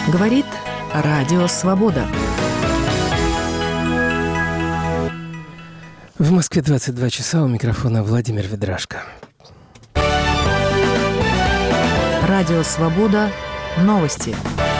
Говорит Радио Свобода. В Москве 22 часа, у микрофона Владимир Ведрашко. Радио Свобода. Новости.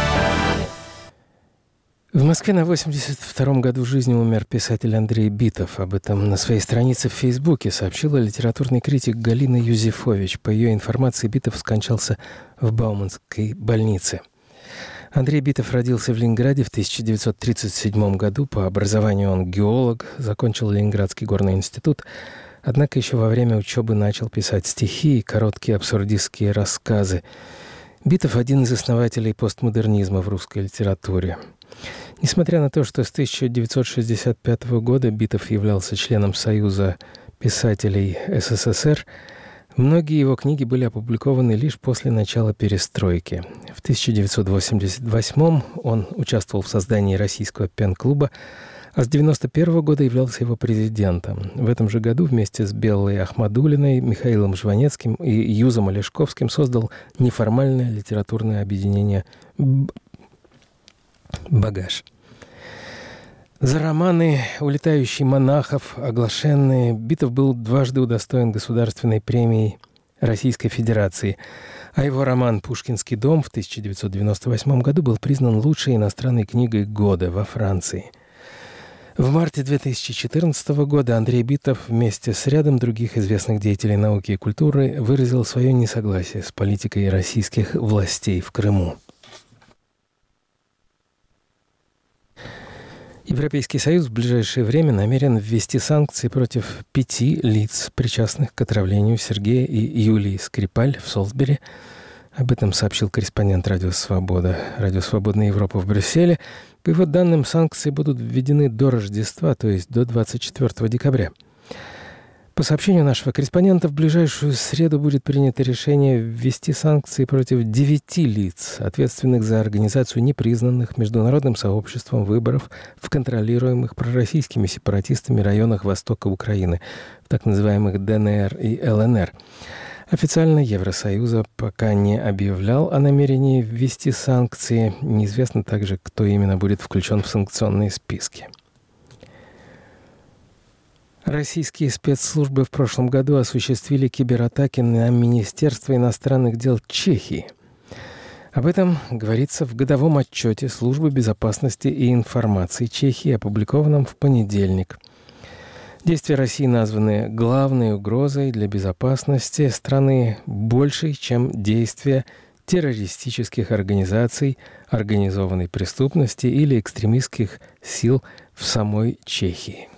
В Москве на 82-м году жизни умер писатель Андрей Битов. Об этом на своей странице в Фейсбуке сообщила литературный критик Галина Юзефович. По ее информации, Битов скончался в Бауманской больнице. Андрей Битов родился в Ленинграде в 1937 году. По образованию он геолог, закончил Ленинградский горный институт. Однако еще во время учебы начал писать стихи и короткие абсурдистские рассказы. Битов – один из основателей постмодернизма в русской литературе. Несмотря на то, что с 1965 года Битов являлся членом Союза писателей СССР, многие его книги были опубликованы лишь после начала перестройки. В 1988 он участвовал в создании российского пен-клуба, а с 1991 года являлся его президентом. В этом же году вместе с Беллой Ахмадуллиной, Михаилом Жванецким и Юзом Олешковским создал неформальное литературное объединение «Багаж». За романы «Улетающий монахов», «Оглашенные» Битов был дважды удостоен Государственной премии Российской Федерации, а его роман «Пушкинский дом» в 1998 году был признан лучшей иностранной книгой года во Франции. В марте 2014 года Андрей Битов вместе с рядом других известных деятелей науки и культуры выразил свое несогласие с политикой российских властей в Крыму. Европейский Союз в ближайшее время намерен ввести санкции против 5 лиц, причастных к отравлению Сергея и Юлии Скрипаль в Солсбери. Об этом сообщил корреспондент «Радио Свобода», «Радио Свободная Европа» в Брюсселе. По его данным, санкции будут введены до Рождества, то есть до 24 декабря. По сообщению нашего корреспондента, в ближайшую среду будет принято решение ввести санкции против 9 лиц, ответственных за организацию непризнанных международным сообществом выборов в контролируемых пророссийскими сепаратистами районах востока Украины, в так называемых ДНР и ЛНР. Официально Евросоюза пока не объявлял о намерении ввести санкции. Неизвестно также, кто именно будет включен в санкционные списки. Российские спецслужбы в прошлом году осуществили кибератаки на Министерство иностранных дел Чехии. Об этом говорится в годовом отчете Службы безопасности и информации Чехии, опубликованном в понедельник. Действия России названы главной угрозой для безопасности страны большей, чем действия террористических организаций, организованной преступности или экстремистских сил в самой Чехии.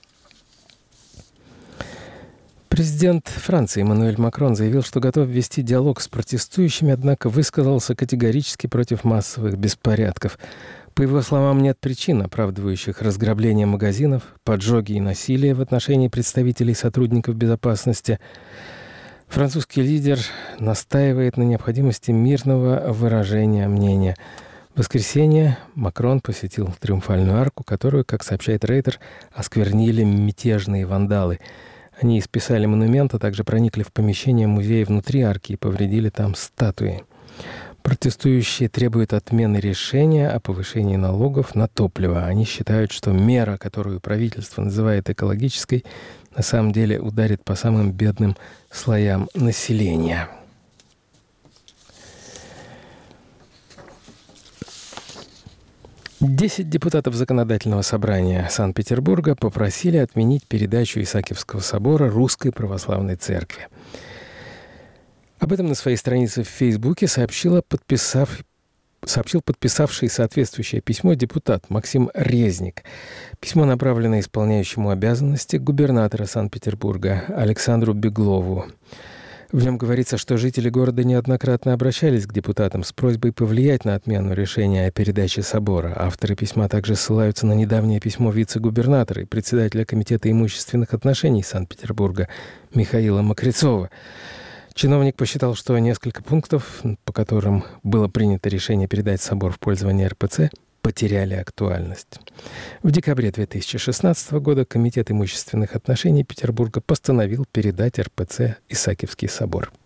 Президент Франции Эммануэль Макрон заявил, что готов вести диалог с протестующими, однако высказался категорически против массовых беспорядков. По его словам, нет причин, оправдывающих разграбление магазинов, поджоги и насилие в отношении представителей сотрудников безопасности. Французский лидер настаивает на необходимости мирного выражения мнения. В воскресенье Макрон посетил Триумфальную арку, которую, как сообщает Рейтер, осквернили мятежные вандалы. Они исписали монумент, а также проникли в помещение музея внутри арки и повредили там статуи. Протестующие требуют отмены решения о повышении налогов на топливо. Они считают, что мера, которую правительство называет экологической, на самом деле ударит по самым бедным слоям населения. Десять депутатов Законодательного собрания Санкт-Петербурга попросили отменить передачу Исаакиевского собора Русской Православной Церкви. Об этом на своей странице в Фейсбуке сообщил подписавший соответствующее письмо депутат Максим Резник. Письмо направлено исполняющему обязанности губернатора Санкт-Петербурга Александру Беглову. В нем говорится, что жители города неоднократно обращались к депутатам с просьбой повлиять на отмену решения о передаче собора. Авторы письма также ссылаются на недавнее письмо вице-губернатора и председателя Комитета имущественных отношений Санкт-Петербурга Михаила Мокрицова. Чиновник посчитал, что несколько пунктов, по которым было принято решение передать собор в пользование РПЦ, потеряли актуальность. В декабре 2016 года Комитет имущественных отношений Петербурга постановил передать РПЦ Исаакиевский собор.